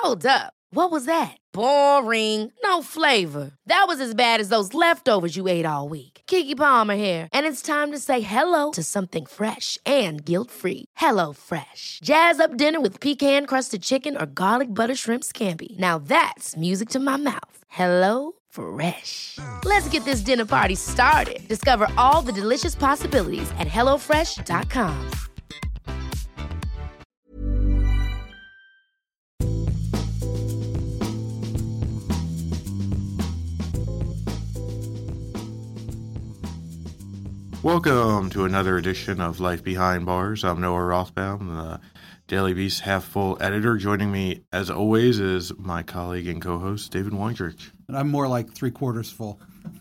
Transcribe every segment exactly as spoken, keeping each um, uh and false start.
Hold up. What was that? Boring. No flavor. That was as bad as those leftovers you ate all week. Keke Palmer here, and it's time to say hello to something fresh and guilt-free. Hello Fresh. Jazz up dinner with pecan-crusted chicken or garlic butter shrimp scampi. Now that's music to my mouth. Hello Fresh. Let's get this dinner party started. Discover all the delicious possibilities at hello fresh dot com. Welcome to another edition of Life Behind Bars. I'm Noah Rothbaum, the Daily Beast half-full editor. Joining me, as always, is my colleague and co-host, David Weindrich. And I'm more like three-quarters full.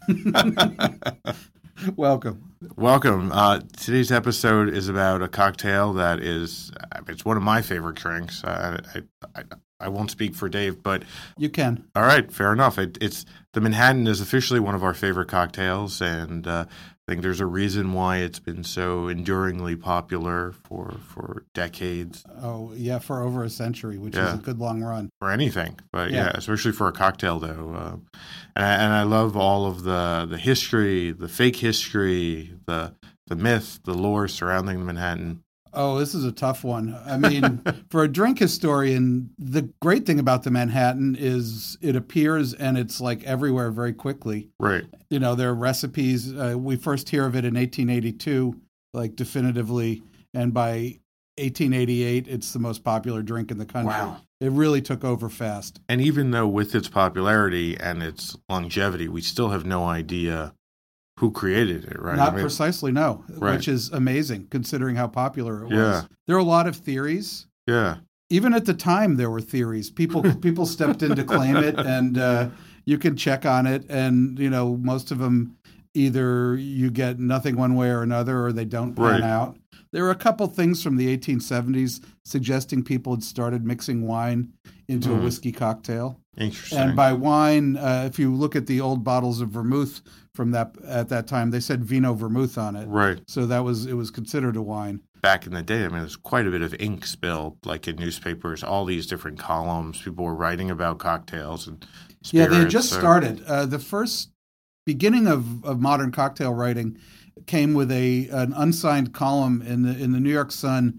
Welcome. Welcome. Uh, today's episode is about a cocktail that is, it's one of my favorite drinks. I, I, I, I won't speak for Dave, but... You can. All right, fair enough. It, it's the Manhattan is officially one of our favorite cocktails, and uh, I think there's a reason why it's been so enduringly popular for, for decades. Oh, yeah, for over a century, which yeah. is a good long run. For anything, but yeah, yeah especially for a cocktail, though. Uh, and, I, and I love all of the, the history, the fake history, the the myth, the lore surrounding the Manhattan. Oh, this is a tough one. I mean, for a drink historian, the great thing about the Manhattan is it appears and it's like everywhere very quickly. Right. You know, there are recipes. Uh, we first hear of it in eighteen eighty-two, like definitively. And by eighteen eighty-eight, it's the most popular drink in the country. Wow. It really took over fast. And even though with its popularity and its longevity, we still have no idea who created it, right? Not I mean, precisely, no, right. Which is amazing considering how popular it was. Yeah. There are a lot of theories. Yeah. Even at the time, there were theories. People people stepped in to claim it, and uh, you can check on it. And, you know, most of them, either you get nothing one way or another, or they don't pan right. out. There were a couple things from the eighteen seventies suggesting people had started mixing wine into mm. a whiskey cocktail. Interesting. And by wine, uh, if you look at the old bottles of vermouth from that at that time, they said vino vermouth on it. Right. So that was it was considered a wine. Back in the day, I mean, there's quite a bit of ink spilled, like in newspapers, all these different columns. People were writing about cocktails and spirits. Yeah, they had just so. started. Uh, the first beginning of, of modern cocktail writing came with a an unsigned column in the in the New York Sun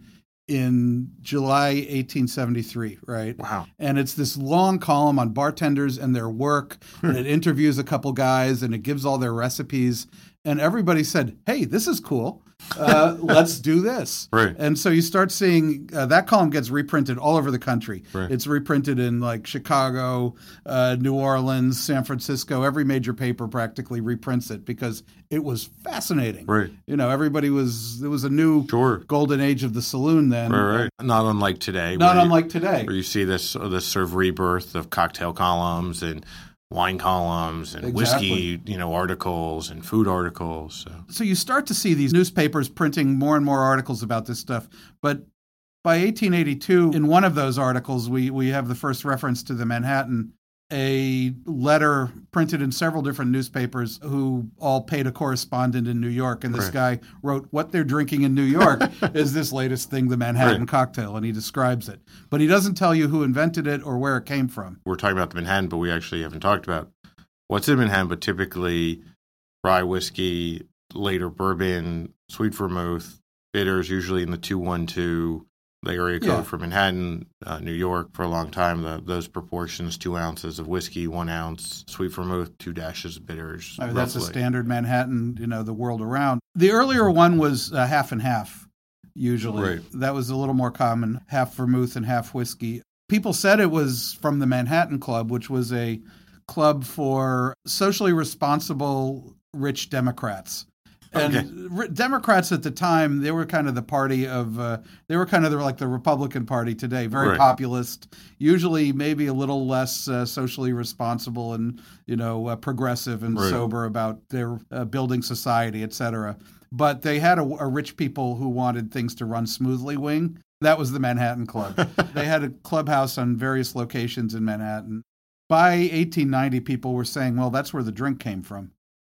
in July eighteen seventy-three, right? Wow. And it's this long column on bartenders and their work, and it interviews a couple guys, and it gives all their recipes. And everybody said, hey, this is cool. Uh, let's do this. Right. And so you start seeing uh, that column gets reprinted all over the country. Right. It's reprinted in like Chicago, uh, New Orleans, San Francisco. Every major paper practically reprints it because it was fascinating. Right. You know, everybody was, it was a new sure. golden age of the saloon then. Right, right. Not unlike today. Not you, unlike today. Where you see this, this sort of rebirth of cocktail columns and wine columns and exactly. whiskey, you know, articles and food articles. So. so you start to see these newspapers printing more and more articles about this stuff. But by eighteen eighty-two, in one of those articles, we, we have the first reference to the Manhattan, a letter printed in several different newspapers who all paid a correspondent in New York. And this right. guy wrote, what they're drinking in New York is this latest thing, the Manhattan right. cocktail. And he describes it. But he doesn't tell you who invented it or where it came from. We're talking about the Manhattan, but we actually haven't talked about what's in Manhattan, but typically rye whiskey, later bourbon, sweet vermouth, bitters, usually in the two one two. The area code yeah. for Manhattan, uh, New York, for a long time, the, those proportions, two ounces of whiskey, one ounce sweet vermouth, two dashes of bitters. I mean, that's a standard Manhattan, you know, the world around. The earlier one was uh, half and half, usually. Right. That was a little more common, half vermouth and half whiskey. People said it was from the Manhattan Club, which was a club for socially responsible rich Democrats. And okay. Democrats at the time, they were kind of the party of, uh, they were kind of like the Republican Party today, very right. populist, usually maybe a little less uh, socially responsible and, you know, uh, progressive and right. sober about their uh, building society, et cetera. But they had a, a rich people who wanted things to run smoothly wing. That was the Manhattan Club. They had a clubhouse on various locations in Manhattan. By eighteen ninety, people were saying, well, that's where the drink came from.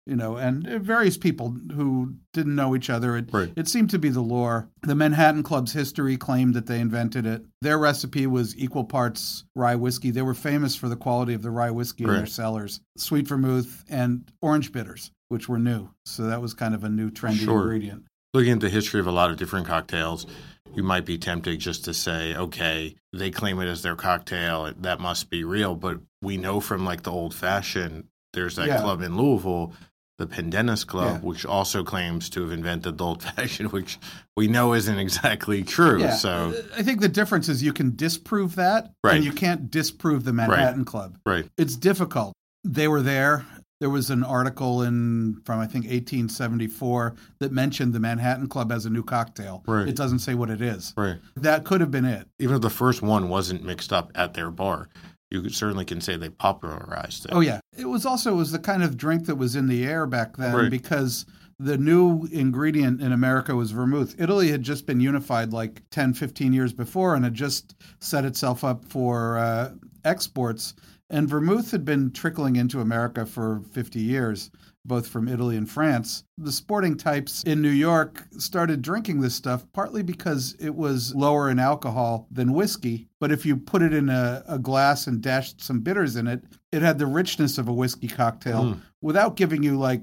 You know, and various people who didn't know each other. It, Right. it seemed to be the lore. The Manhattan Club's history claimed that they invented it. Their recipe was equal parts rye whiskey. They were famous for the quality of the rye whiskey in Right. their cellars, sweet vermouth, and orange bitters, which were new. So that was kind of a new trendy Sure. ingredient. Looking at the history of a lot of different cocktails, you might be tempted just to say, okay, they claim it as their cocktail. That must be real. But we know from like the old fashioned, there's that Yeah. club in Louisville, the Pendennis Club, Yeah. which also claims to have invented the old fashioned, which we know isn't exactly true. Yeah. So, I think the difference is you can disprove that, Right. and you can't disprove the Manhattan Club. right. It's difficult. They were there. There was an article in from I think eighteen seventy-four that mentioned the Manhattan Club as a new cocktail. Right. It doesn't say what it is. Right. That could have been it. Even if the first one wasn't mixed up at their bar, you could, certainly can say they popularized it. Oh yeah. It was also it was the kind of drink that was in the air back then Right. because the new ingredient in America was vermouth. Italy had just been unified like ten, fifteen years before and had just set itself up for uh, exports. And vermouth had been trickling into America for fifty years, both from Italy and France. The sporting types in New York started drinking this stuff partly because it was lower in alcohol than whiskey. But if you put it in a, a glass and dashed some bitters in it, it had the richness of a whiskey cocktail Mm. without giving you like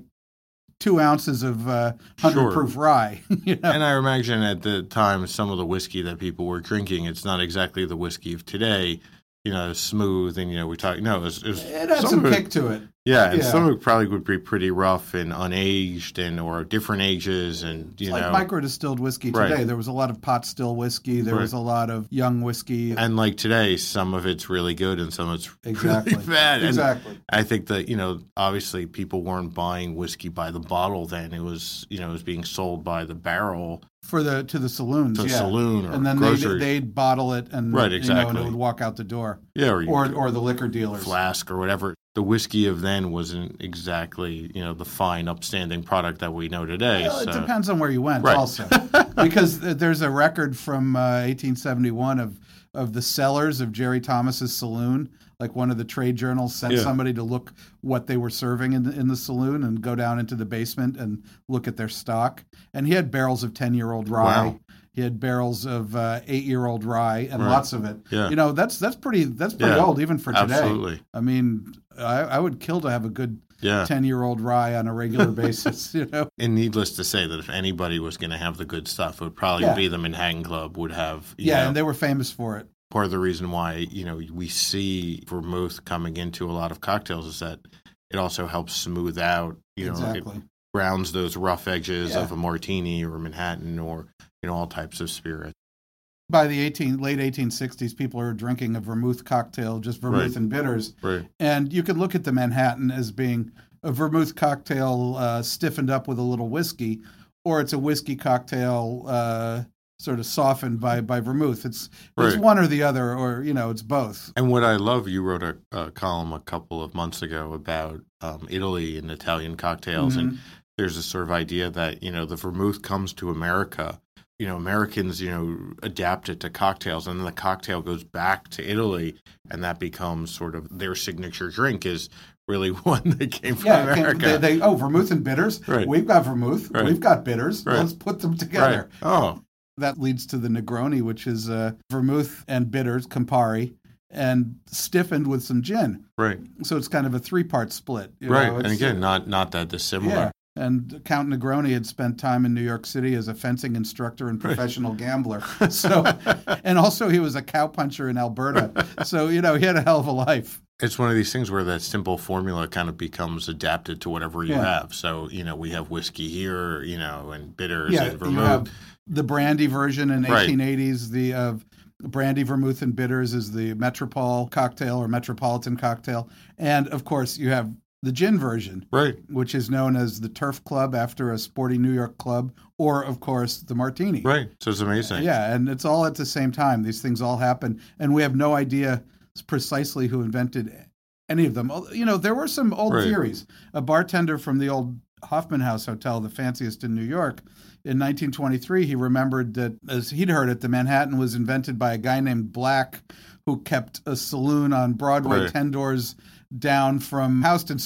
two ounces of uh, one hundred Sure. proof rye. you know? And I imagine at the time, some of the whiskey that people were drinking, it's not exactly the whiskey of today. You know, smooth, and you know, we talk. No, it was, it was It had some of it- kick to it. Yeah, and Yeah. some of it probably would be pretty rough and unaged, and or different ages, and you It's know, like micro distilled whiskey Right. today. There was a lot of pot still whiskey. There Right. was a lot of young whiskey. and like today, some of it's really good, and some of it's Exactly. really bad. And Exactly. I think that you know, obviously, people weren't buying whiskey by the bottle then. It was you know, it was being sold by the barrel For the to the saloons, to a yeah. saloon or and then they'd, grocery. they'd bottle it and Right, you know, and exactly. it would walk out the door. yeah, or, you Or or the liquor dealers. flask or whatever. The whiskey of then wasn't exactly, you know, the fine, upstanding product that we know today. Well, it so. depends on where you went, Right. also, because th- there's a record from uh, eighteen seventy-one of of the cellars of Jerry Thomas's saloon. Like one of the trade journals sent Yeah. somebody to look what they were serving in the, in the saloon and go down into the basement and look at their stock. And he had barrels of ten-year-old rye. Wow. He had barrels of uh, eight-year-old rye and Right. lots of it. Yeah. You know, that's that's pretty that's pretty Yeah. old even for today. Absolutely. I mean, I, I would kill to have a good Yeah. ten-year-old rye on a regular basis. You know. And needless to say that if anybody was going to have the good stuff, it would probably Yeah. be the Manhattan Club would have. You Yeah, know, and they were famous for it. part of the reason why, you know, we see vermouth coming into a lot of cocktails is that it also helps smooth out, you know, Exactly. it browns those rough edges Yeah. of a martini or a Manhattan or, you know, all types of spirits. By the eighteen late eighteen sixties, people are drinking a vermouth cocktail, just vermouth Right. and bitters. Right. And you could look at the Manhattan as being a vermouth cocktail uh, stiffened up with a little whiskey, or it's a whiskey cocktail uh, sort of softened by, by vermouth. It's it's Right. one or the other, or you know, it's both. And what I love, you wrote a, a column a couple of months ago about um, Italy and Italian cocktails, Mhm. and there's this sort of idea that you know the vermouth comes to America. You know, Americans, you know, adapt it to cocktails, and then the cocktail goes back to Italy, and that becomes sort of their signature drink. Is really one that came from Yeah, it came- America. they, they oh vermouth and bitters. Right. We've got vermouth. Right. We've got bitters. Right. Let's put them together. Right. Oh, That leads to the Negroni, which is uh, vermouth and bitters, Campari, and stiffened with some gin. right, So it's kind of a three-part split. you right. know, And it's- again, not not that dissimilar. yeah. And Count Negroni had spent time in New York City as a fencing instructor and professional gambler. So, and also he was a cowpuncher in Alberta. So you know he had a hell of a life. It's one of these things where that simple formula kind of becomes adapted to whatever you Yeah. have. So, you know, we have whiskey here, you know, and bitters Yeah, and you vermouth. have the brandy version in Right. eighteen eighties. The of brandy, vermouth, and bitters is the Metropole cocktail or Metropolitan cocktail, and of course you have the gin version, Right, which is known as the Turf Club after a sporty New York club, or of course the Martini. right. So it's amazing. Yeah, and it's all at the same time. These things all happen, and we have no idea precisely who invented any of them. You know, there were some old Right. theories. A bartender from the old Hoffman House Hotel, the fanciest in New York, in nineteen twenty-three, he remembered that, as he'd heard it, the Manhattan was invented by a guy named Black, who kept a saloon on Broadway Right. ten doors down from Houston Street.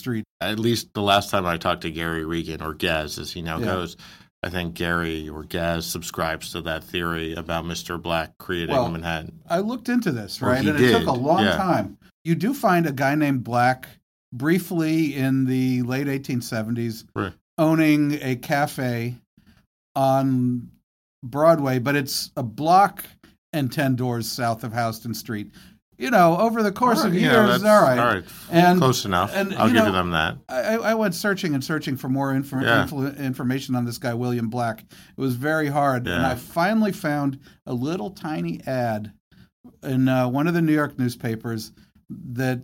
at least the last time I talked to Gary Regan, or Gaz as he now Yeah. goes, I think Gary or Gaz subscribes to that theory about Mister Black creating Well, Manhattan. I looked into this, Well, right? he and it took did, a long yeah. time. You do find a guy named Black briefly in the late eighteen seventies Right. owning a cafe on Broadway, but it's a block and ten doors south of Houston Street. You know, over the course All right, of you years, know, that's- all right. all right. And, Close enough. and, I'll you give know, them that. I, I went searching and searching for more infor- Yeah. influ- information on this guy, William Black. It was very hard. And Yeah. I finally found a little tiny ad in uh, one of the New York newspapers that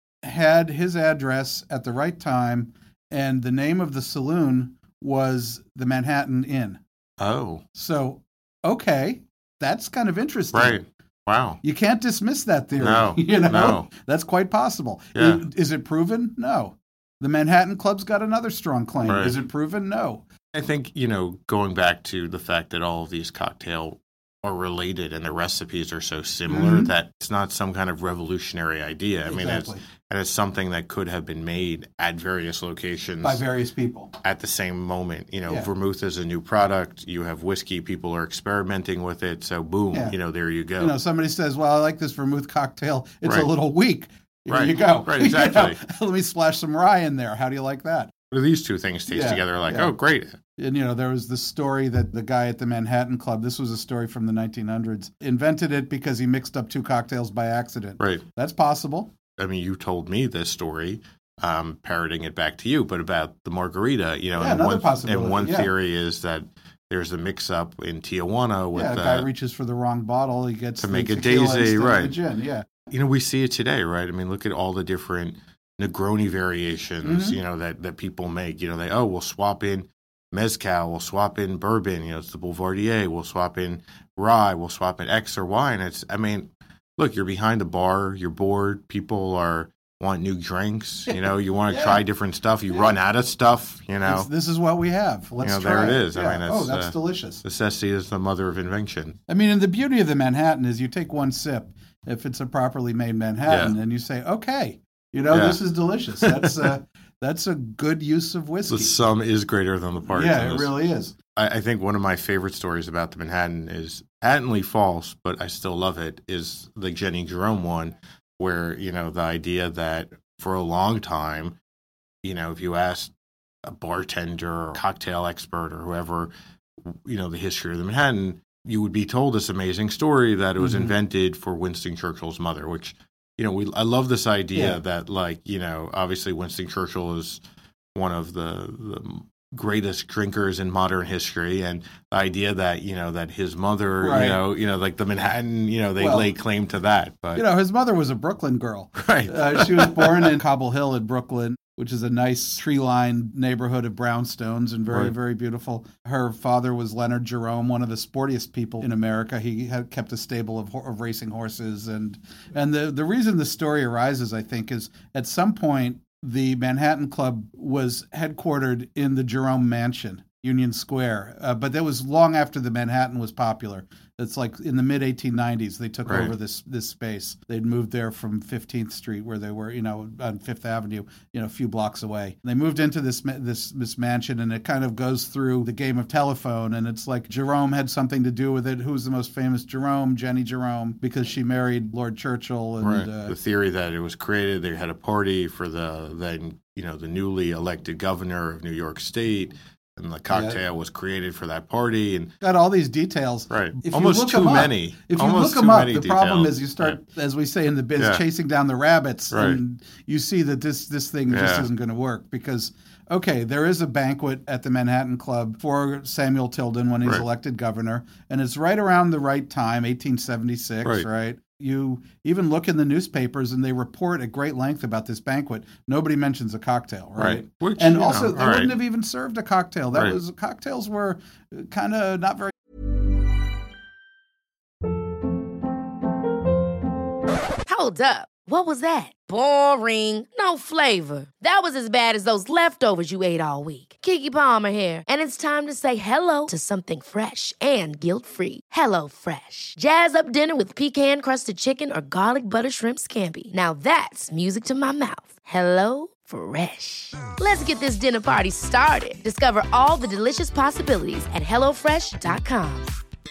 had his address at the right time, and the name of the saloon was the Manhattan Inn. Oh, So, okay, that's kind of interesting. right. Wow. You can't dismiss that theory. No, you know, no. that's quite possible. Yeah. Is, is it proven? No. The Manhattan Club's got another strong claim. Right. Is it proven? No. I think, you know, going back to the fact that all of these cocktails are related and the recipes are so similar Mhm. that it's not some kind of revolutionary idea. I mean, it's, Exactly. and it's something that could have been made at various locations By various people. at the same moment. You know, Yeah. vermouth is a new product. You have whiskey. People are experimenting with it. So, boom, Yeah. you know, there you go. You know, somebody says, "Well, I like this vermouth cocktail. It's Right. a little weak." Here Right. you go. Right, You know, exactly. let me splash some rye in there. How do you like that? What do these two things taste Yeah, together like? yeah. Oh, great. And, you know, there was this story that the guy at the Manhattan Club, this was a story from the nineteen hundreds, invented it because he mixed up two cocktails by accident. Right. That's possible. I mean, you told me this story, um, parroting it back to you, but about the margarita, you know, Yeah, and another one, possibility, and one yeah. theory is that there's a mix-up in Tijuana with yeah, a the, guy reaches for the wrong bottle. He gets to the make a tequila daisy, instead of right. the gin. Yeah. you know, we see it today, right? I mean, look at all the different Negroni variations, Mhm. you know, that, that people make. You know, they, oh, we'll swap in mezcal, we'll swap in bourbon, you know, it's the Boulevardier, we'll swap in rye, we'll swap in X or Y. And it's, I mean, look, you're behind the bar, you're bored, people are want new drinks, you know, you want to Yeah. try different stuff, you Yeah. run out of stuff, you know. It's- this is what we have. Let's You know, try there it is. I Yeah. mean, oh, it's, that's uh, delicious. Necessity is the mother of invention. I mean, and the beauty of the Manhattan is you take one sip, if it's a properly made Manhattan, Yeah. and you say, okay, you know, Yeah. this is delicious. That's uh, that's a good use of whiskey. The sum is greater than the parts. yeah, in it this. really is. I, I think one of my favorite stories about the Manhattan is patently false, but I still love it, is the Jenny Jerome one, where, you know, the idea that for a long time, you know, if you asked a bartender or cocktail expert or whoever, you know, the history of the Manhattan, you would be told this amazing story that it was Mhm. invented for Winston Churchill's mother, which, you know, we I love this idea Yeah. that, like, you know, obviously Winston Churchill is one of the, the greatest drinkers in modern history, and the idea that, you know, that his mother, Right. you know, you know, like the Manhattan, you know, they Well, lay claim to that. But You know, his mother was a Brooklyn girl. right, Uh, she was born in Cobble Hill in Brooklyn, which is a nice tree-lined neighborhood of brownstones and very, Right. very beautiful. Her father was Leonard Jerome, one of the sportiest people in America. He had kept a stable of, ho- of racing horses, and and the the reason the story arises, I think, is at some point the Manhattan Club was headquartered in the Jerome Mansion, Union Square, uh, but that was long after the Manhattan was popular. It's like in the mid eighteen nineties, they took Right. over this this space. They'd moved there from fifteenth Street, where they were, you know, on Fifth Avenue, you know, a few blocks away. They moved into this ma- this this mansion, and it kind of goes through the game of telephone. And it's like Jerome had something to do with it. Who's the most famous? Jerome, Jenny Jerome, because she married Lord Churchill. And right. uh, The theory that it was created, they had a party for the then, you know, the newly elected governor of New York State, and the cocktail was created for that party, and got all these details. right, If you almost look too 'em up- many. If you Almost look them too up, many the problem details. is you start, Right. as we say in the biz, Yeah. chasing down the rabbits, Right. and you see that this this thing just Yeah. isn't going to work because, okay, there is a banquet at the Manhattan Club for Samuel Tilden when he's Right. elected governor, and it's right around the right time, eighteen seventy-six, right. Right. You even look in the newspapers, and they report at great length about this banquet. Nobody mentions a cocktail, right? Right. Which, And you also, know, they all wouldn't right. have even served a cocktail. That Right. was cocktails were kind of not very. Hold up. What was that? Boring. No flavor. That was as bad as those leftovers you ate all week. Keke Palmer here, and it's time to say hello to something fresh and guilt-free. Hello Fresh. Jazz up dinner with pecan-crusted chicken or garlic butter shrimp scampi. Now that's music to my mouth. Hello Fresh. Let's get this dinner party started. Discover all the delicious possibilities at hello fresh dot com.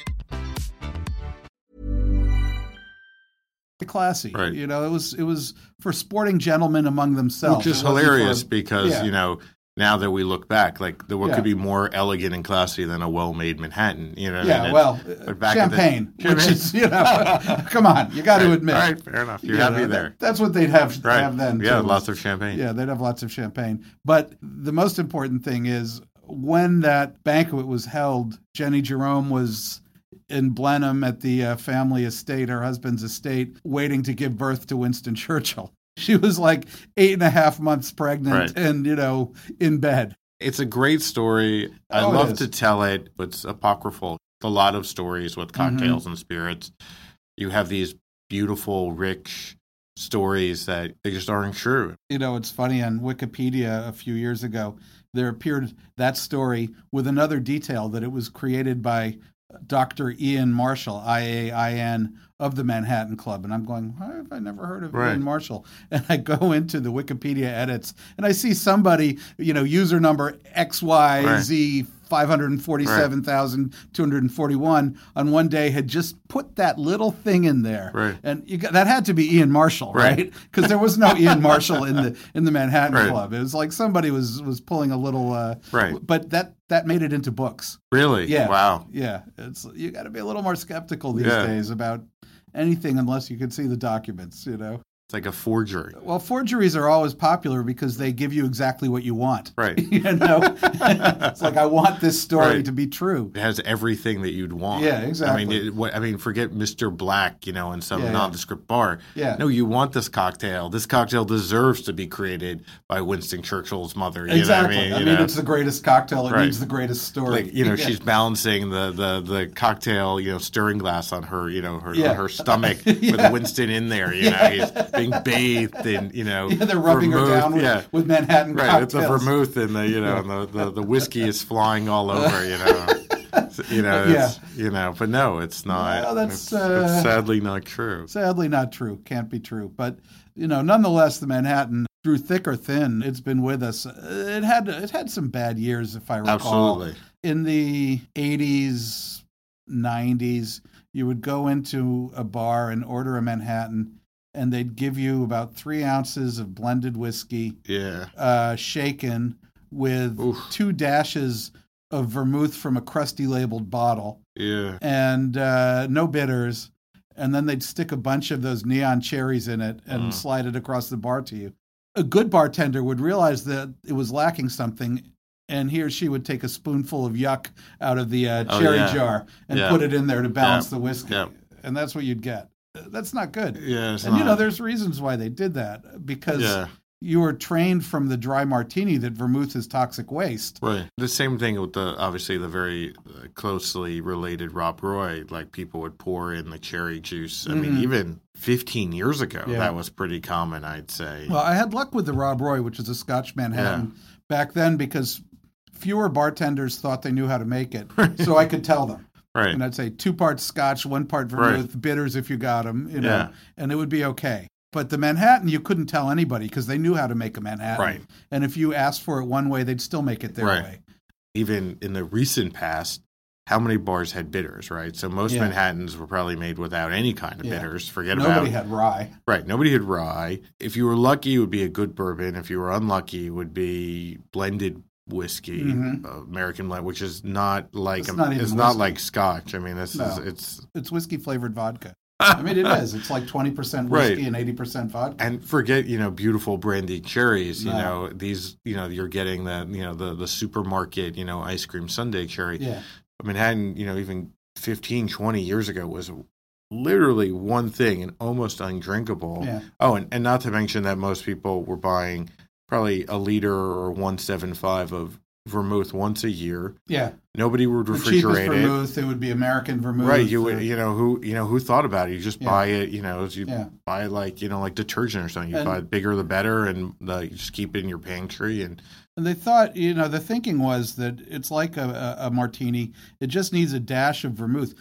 Classy, Right. You know, it was it was for sporting gentlemen among themselves. Which is It wasn't hilarious for- because, yeah. you know, now that we look back, like the, what Yeah. could be more elegant and classy than a well-made Manhattan? You know, Yeah, and well, but back in the- champagne, which Champagne. is, you know, come on, you got to Right, admit. all right, fair enough. You're You happy know, there. that- that's what they'd have, Right. have then. Yeah, too. lots of champagne. Yeah, they'd have lots of champagne. But the most important thing is when that banquet was held, Jenny Jerome was in Blenheim at the uh, family estate, her husband's estate, waiting to give birth to Winston Churchill. She was like eight and a half months pregnant Right. and, you know, in bed. It's a great story. I Oh, it love is. to tell it. It's apocryphal. A lot of stories with cocktails Mm-hmm. and spirits. You have these beautiful, rich stories that they just aren't true. You know, it's funny, on Wikipedia a few years ago, there appeared that story with another detail that it was created by Doctor Ian Marshall, I A I N, of the Manhattan Club. And I'm going, why have I never heard of Right. Ian Marshall? And I go into the Wikipedia edits and I see somebody, you know, user number X Y Z five hundred forty-seven thousand two hundred forty-one on one day had just put that little thing in there. Right. And you got, that had to be Ian Marshall, Right. right? Because there was no Ian Marshall in the in the Manhattan Right. Club. It was like somebody was was pulling a little uh, Right. But that that made it into books. Really? Yeah. Wow. Yeah. It's you got to be a little more skeptical these Yeah. days about anything unless you can see the documents, you know. It's like a forgery. Well, forgeries are always popular because they give you exactly what you want. Right. You know, it's like I want this story Right. to be true. It has everything that you'd want. Yeah, exactly. I mean, it, what, I mean, forget Mister Black, you know, in some Yeah, yeah. nondescript bar. Yeah. No, you want this cocktail. This cocktail deserves to be created by Winston Churchill's mother. You Exactly. Know what I mean, I You mean, know? it's the greatest cocktail. It Right. needs the greatest story. Like, you know, Yeah. she's balancing the, the, the cocktail, you know, stirring glass on her, you know, her Yeah. on her stomach Yeah. with Winston in there. You know, he's being bathed in, you know, Yeah, they're rubbing vermouth. her down with, Yeah. with Manhattan Right, it's cocktails. the vermouth and the you know and the, the, the whiskey is flying all over, you know, you know, Yeah. it's, you know, but no, it's not. Well, that's, it's, uh, it's sadly not true. Sadly, not true. Can't be true. But you know, nonetheless, the Manhattan, through thick or thin, it's been with us. It had it had some bad years, if I recall. Absolutely. In the eighties, nineties, you would go into a bar and order a Manhattan, and they'd give you about three ounces of blended whiskey, Yeah. uh, shaken with Oof. two dashes of vermouth from a crusty labeled bottle, Yeah. and uh, no bitters. And then they'd stick a bunch of those neon cherries in it and Mm. slide it across the bar to you. A good bartender would realize that it was lacking something, and he or she would take a spoonful of yuck out of the uh, Oh, cherry yeah. jar and Yeah. put it in there to balance Yeah. the whiskey. Yeah. And that's what you'd get. That's not good. Yeah. It's and, you know, not- there's reasons why they did that, because yeah. you were trained from the dry martini that vermouth is toxic waste. Right. The same thing with the obviously the very uh, closely related Rob Roy. Like people would pour in the cherry juice. I mean, Mhm. even fifteen years ago, Yeah. that was pretty common, I'd say. Well, I had luck with the Rob Roy, which is a Scotch Manhattan, back then because fewer bartenders thought they knew how to make it, so I could tell them. right. And I'd say two parts Scotch, one part vermouth, bitters if you got them, you know, Yeah. and it would be okay. But the Manhattan, you couldn't tell anybody because they knew how to make a Manhattan. Right. And if you asked for it one way, they'd still make it their Right. way. Even in the recent past, how many bars had bitters, right? So most Yeah. Manhattans were probably made without any kind of Yeah. bitters. Forget Nobody about had rye. right. Nobody had rye. If you were lucky, it would be a good bourbon. If you were unlucky, it would be blended whiskey, Mhm. uh, American blend, which is not like It's a- not even it's not whiskey. like Scotch. I mean, this No. is it's It's whiskey flavored vodka. I mean, it is. It's like twenty percent whiskey Right. and eighty percent vodka. and forget you know beautiful brandy cherries. You No. know these you know you're getting the you know the the supermarket you know ice cream sundae cherry. Yeah. Manhattan, you know, even fifteen, twenty years ago was literally one thing and almost undrinkable. Yeah. Oh, and, and not to mention that most people were buying probably a liter or one seventy-five of vermouth once a year. Yeah. Nobody would The cheapest refrigerate it. vermouth, it would be American vermouth. Right, you would, or- you know who, you know who thought about it. You just Yeah. buy it, you know, you Yeah. buy like, you know, like detergent or something. You And- buy it bigger the better, and uh, you just keep it in your pantry. And And they thought, you know, the thinking was that it's like a, a, a martini. It just needs a dash of vermouth.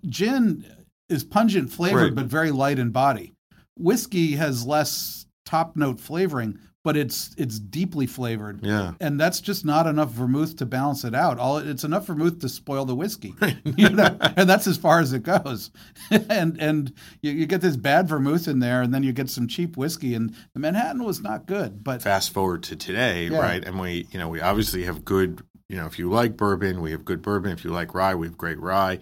Gin is pungent flavored, Right. but very light in body. Whiskey has less top note flavoring, but it's it's deeply flavored. Yeah. And that's just not enough vermouth to balance it out. All it's enough vermouth to spoil the whiskey. You know? And that's as far as it goes. and and you, you get this bad vermouth in there, and then you get some cheap whiskey. And the Manhattan was not good. But fast forward to today, Yeah. right? And we, you know, we obviously have good, you know, if you like bourbon, we have good bourbon. If you like rye, we have great rye.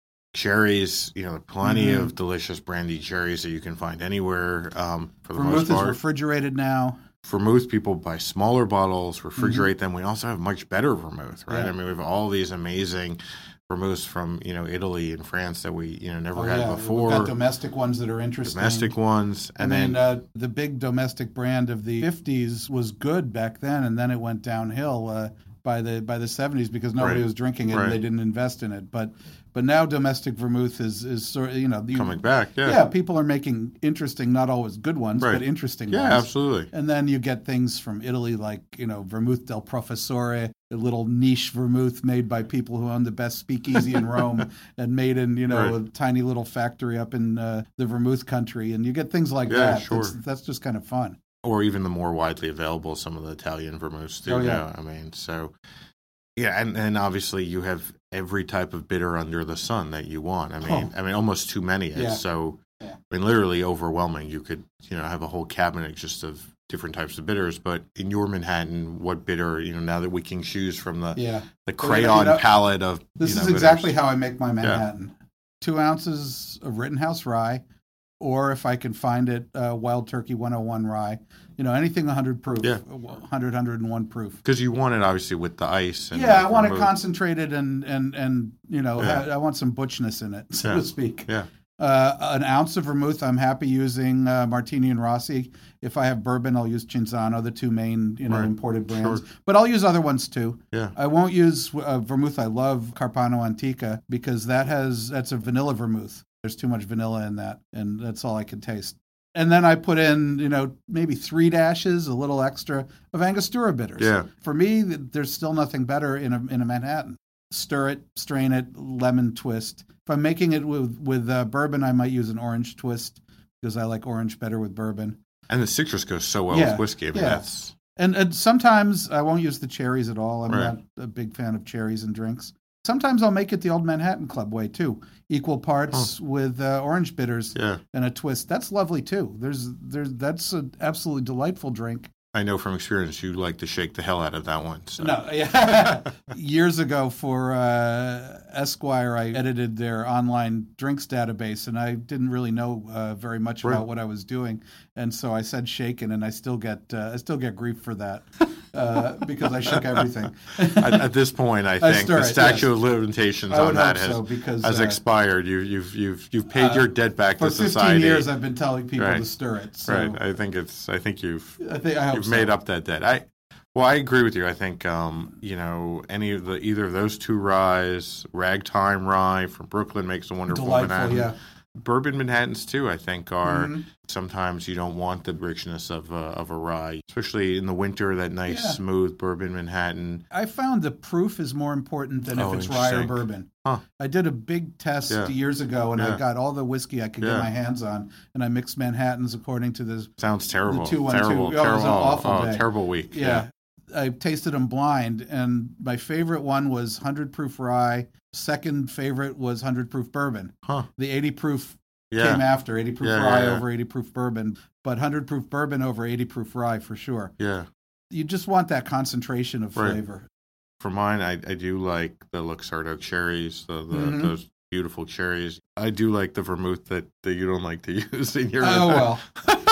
Cherries, you know, plenty Mhm. of delicious brandy cherries that you can find anywhere. Um, for the vermouth most is part, refrigerated now. vermouth, people buy smaller bottles, refrigerate them. We also have much better vermouth, right? Mm-hmm. Yeah. I mean, we have all these amazing vermouths from, you know, Italy and France that we, you know, never Oh, had yeah. before. We've got domestic ones that are interesting. Domestic ones, and I mean, then uh, the big domestic brand of the fifties was good back then, and then it went downhill uh, by the by the seventies because nobody Right. was drinking it Right. and they didn't invest in it. But but now domestic vermouth is is sort of, you know, you, coming back, yeah, yeah, people are making interesting, not always good ones, Right. but interesting yeah, ones. absolutely. And then you get things from Italy like, you know, Vermouth del Professore, a little niche vermouth made by people who own the best speakeasy in Rome and made in, you know, Right. a tiny little factory up in uh, the vermouth country. And you get things like Yeah, that. sure. That's, that's just kind of fun. Or even the more widely available, some of the Italian vermouths too. Oh, yeah. yeah. I mean, so yeah, and, and obviously you have every type of bitter under the sun that you want. I mean, Oh. I mean, almost too many. It's Yeah. so, Yeah. I mean, literally overwhelming. You could, you know, have a whole cabinet just of different types of bitters. But in your Manhattan, what bitter? You know, now that we can choose from the Yeah. the Well, you know- crayon you know, palette of This you know, is exactly bitters. how I make my Manhattan. Two ounces of Rittenhouse rye, or if I can find it, uh, Wild Turkey one oh one rye. You know, anything one hundred proof, Yeah. one hundred, one oh one proof. Because you want it obviously with the ice. And Yeah, the I want it vermouth. concentrated and, and, and you know, Yeah. ha- I want some butchness in it, so Yeah. to speak. Yeah. Uh, an ounce of vermouth, I'm happy using uh, Martini and Rossi. If I have bourbon, I'll use Cinzano, the two main, you know, Right. imported brands. Sure. But I'll use other ones too. Yeah. I won't use uh, vermouth. I love Carpano Antica because that has that's a vanilla vermouth. There's too much vanilla in that, and that's all I can taste. And then I put in, you know, maybe three dashes, a little extra of Angostura bitters. Yeah. For me, th- there's still nothing better in a in a Manhattan. Stir it, strain it, lemon twist. If I'm making it with with uh, bourbon, I might use an orange twist because I like orange better with bourbon. And the citrus goes so well Yeah. with whiskey. I mean, Yeah. that's And, and sometimes I won't use the cherries at all. I'm Right. not a big fan of cherries in drinks. Sometimes I'll make it the old Manhattan Club way too, equal parts with uh, orange bitters yeah. and a twist. That's lovely too. There's there's that's an absolutely delightful drink. I know from experience you like to shake the hell out of that one. So. No, yeah. Years ago for uh, Esquire, I edited their online drinks database, and I didn't really know uh, very much Right. about what I was doing, and so I said shaken, and I still get uh, I still get grief for that uh, because I shook everything. at, at this point, I I think stir the it, statute yes. of limitations I would on that hope has, so, because, has uh, expired. You, you've you've you've paid uh, your debt back For to fifteen society. years, I've been telling people Right. to stir it. So right. I think it's. I think you've I think I hope you've so. made up that debt. I. Well, I agree with you. I think um, you know any of the either of those two ryes, Ragtime Rye from Brooklyn makes a wonderful Delightful, Manhattan. yeah. Bourbon Manhattans too, I think, are Mhm. sometimes you don't want the richness of a, of a rye, especially in the winter. That nice, Yeah. smooth Bourbon Manhattan. I found the proof is more important than Oh, if it's rye or interesting. bourbon. Huh. I did a big test Yeah. years ago, and I Yeah. got all the whiskey I could Yeah. get my hands on, and I mixed Manhattans according to this. Sounds terrible. two one two. terrible. Oh, it was terrible. an awful oh, day. terrible week. Yeah. I tasted them blind, and my favorite one was one hundred proof rye. Second favorite was one hundred proof bourbon. Huh. The eighty proof Yeah. came after, eighty proof Yeah, yeah, rye yeah. over eighty proof bourbon, but one hundred proof bourbon over eighty proof rye for sure. Yeah. You just want that concentration of Right. flavor. For mine, I, I do like the Luxardo cherries, the, the, Mhm. those beautiful cherries. I do like the vermouth that, that you don't like to use in your. Oh, well.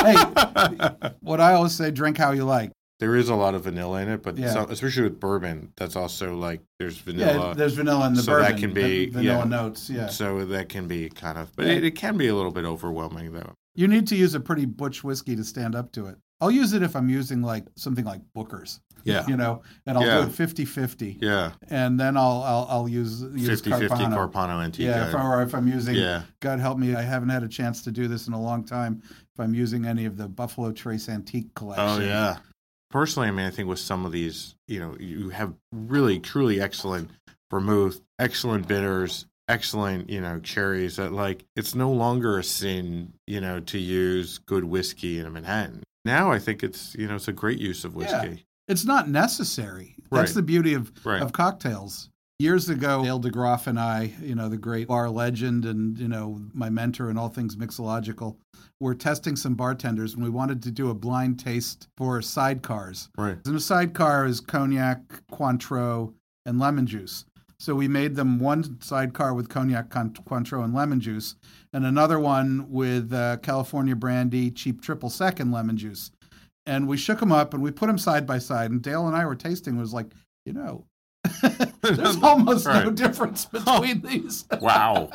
Hey, what I always say, drink how you like. There is a lot of vanilla in it, but Yeah. some, especially with bourbon, that's also like there's Yeah, vanilla. there's vanilla in the so bourbon. that can be- van- vanilla yeah. notes, yeah. So that can be kind of, but Yeah. it, it can be a little bit overwhelming though. You need to use a pretty butch whiskey to stand up to it. I'll use it if I'm using like something like Booker's, Yeah. you know, and I'll Yeah. do it fifty-fifty. Yeah. And then I'll I'll, I'll use, use fifty-fifty Carpano. Carpano Antica. Yeah, if, I, or if I'm using, Yeah. God help me, I haven't had a chance to do this in a long time. If I'm using any of the Buffalo Trace Antique collection. Oh, yeah. Personally, I mean, I think with some of these, you know, you have really, truly excellent vermouth, excellent bitters, excellent, you know, cherries that, like, it's no longer a sin, you know, to use good whiskey in a Manhattan. Now I think it's, you know, it's a great use of whiskey. Yeah. It's not necessary. That's Right. the beauty of, Right. of cocktails. Years ago, Dale DeGroff and I, you know, the great bar legend and, you know, my mentor in all things mixological, were testing some bartenders and we wanted to do a blind taste for sidecars. Right. And a sidecar is cognac, Cointreau, and lemon juice. So we made them one sidecar with cognac, Cointreau, and lemon juice, and another one with uh, California brandy, cheap triple sec, and lemon juice. And we shook them up and we put them side by side. And Dale and I were tasting. It was like, you know, there's almost Right. no difference between these. Wow.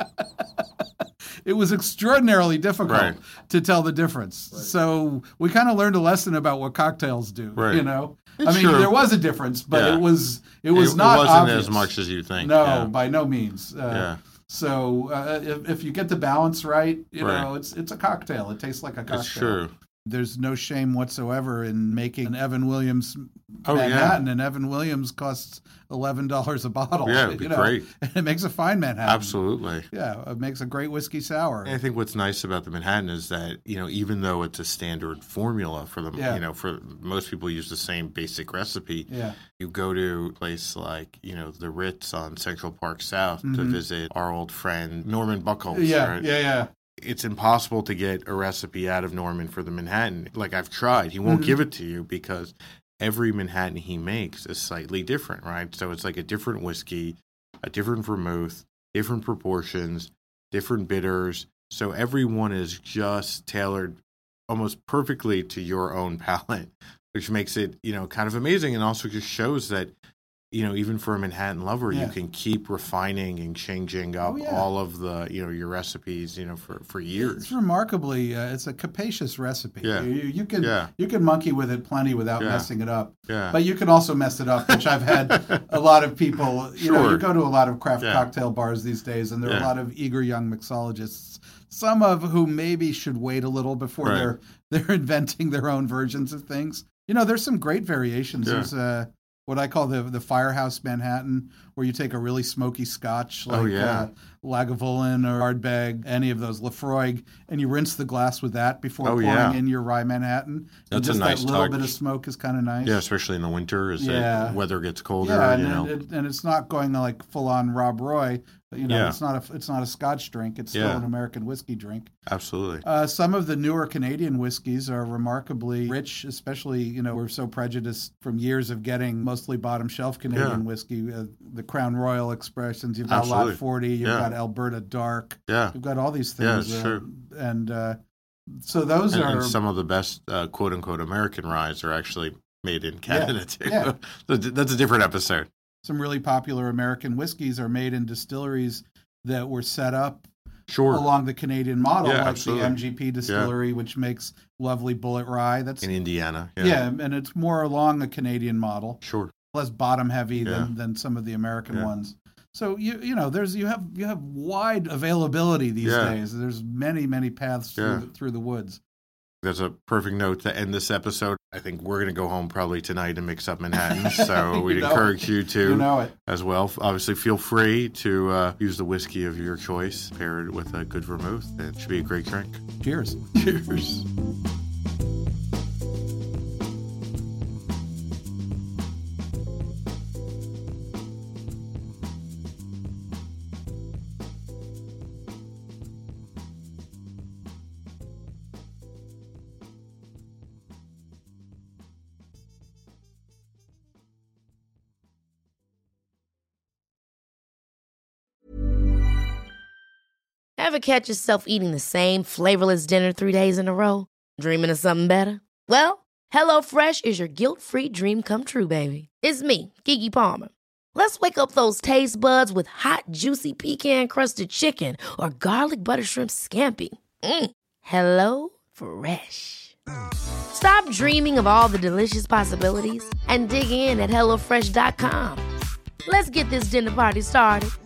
It was extraordinarily difficult Right. to tell the difference. Right. So we kind of learned a lesson about what cocktails do. Right. You know, It's I mean, true. there was a difference, but Yeah. it was it was it, not it wasn't obvious. as much as you think. No, Yeah. by no means. Uh, Yeah. So uh, if, if you get the balance right, you Right. know, it's it's a cocktail. It tastes like a cocktail. It's true. There's no shame whatsoever in making an Evan Williams Oh, yeah. Manhattan, and Evan Williams costs eleven dollars a bottle. Yeah, it'd be you know? great. And it makes a fine Manhattan. Absolutely. Yeah, it makes a great whiskey sour. And I think what's nice about the Manhattan is that, you know, even though it's a standard formula for them, Yeah. you know, for most people use the same basic recipe. Yeah. You go to a place like, you know, the Ritz on Central Park South to Mhm. visit our old friend Norman Buckholz. Yeah, right? yeah, yeah. It's impossible to get a recipe out of Norman for the Manhattan. Like I've tried. He won't Mhm. give it to you because every Manhattan he makes is slightly different, right? So it's like a different whiskey, a different vermouth, different proportions, different bitters. So every one is just tailored almost perfectly to your own palate, which makes it, you know, kind of amazing and also just shows that, you know, even for a Manhattan lover, Yeah. you can keep refining and changing up Oh, yeah. all of the, you know, your recipes, you know, for, for years. It's remarkably, uh, it's a capacious recipe. Yeah. You, you can Yeah. you can monkey with it plenty without Yeah. messing it up. Yeah. But you can also mess it up, which I've had a lot of people, you know, Sure. you go to a lot of craft Yeah. cocktail bars these days, and there are a Yeah. lot of eager young mixologists, some of whom maybe should wait a little before Right. they're they're inventing their own versions of things. You know, there's some great variations. Yeah. There's uh, what I call the the Firehouse Manhattan, where you take a really smoky Scotch like Oh, yeah. uh, Lagavulin or Ardbeg, any of those, Lafroig, and you rinse the glass with that before Oh, pouring yeah. in your rye Manhattan. And That's a just nice that little touch. bit of smoke is kind of nice. Yeah, especially in the winter as Yeah. the weather gets colder, Yeah, you and, know. it, and it's not going like full on Rob Roy. But, you know, Yeah. it's not a it's not a Scotch drink. It's still Yeah. an American whiskey drink. Absolutely. Uh, some of the newer Canadian whiskeys are remarkably rich, especially, you know, we're so prejudiced from years of getting mostly bottom shelf Canadian Yeah. whiskey. Uh, the Crown Royal expressions, you've got Absolutely. Lot forty, you've Yeah. got Alberta Dark, Yeah. you've got all these Yeah, things. it's uh, true. And uh, so those And, are. and some of the best uh, quote unquote American ryes are actually made in Canada too. yeah. So that's a different episode. Some really popular American whiskeys are made in distilleries that were set up Sure. along the Canadian model, Yeah, like absolutely. the M G P distillery, which makes lovely bullet rye. That's In Indiana. Yeah. yeah. and it's more along the Canadian model, Sure. less bottom heavy Yeah. than, than some of the American Yeah. ones. So you you know there's you have you have wide availability these Yeah. days. There's many many paths Yeah. through, the, through the woods. That's a perfect note to end this episode. I think we're going to go home probably tonight and mix up Manhattan. So You we'd know encourage it. you to You know it. as well. Obviously, feel free to uh, use the whiskey of your choice, pair it with a good vermouth. It should be a great drink. Cheers. Cheers. Ever catch yourself eating the same flavorless dinner three days in a row? Dreaming of something better? Well, HelloFresh is your guilt-free dream come true, baby. It's me, Keke Palmer. Let's wake up those taste buds with hot, juicy pecan-crusted chicken or garlic butter shrimp scampi. Mm. Hello Fresh. Stop dreaming of all the delicious possibilities and dig in at HelloFresh dot com. Let's get this dinner party started.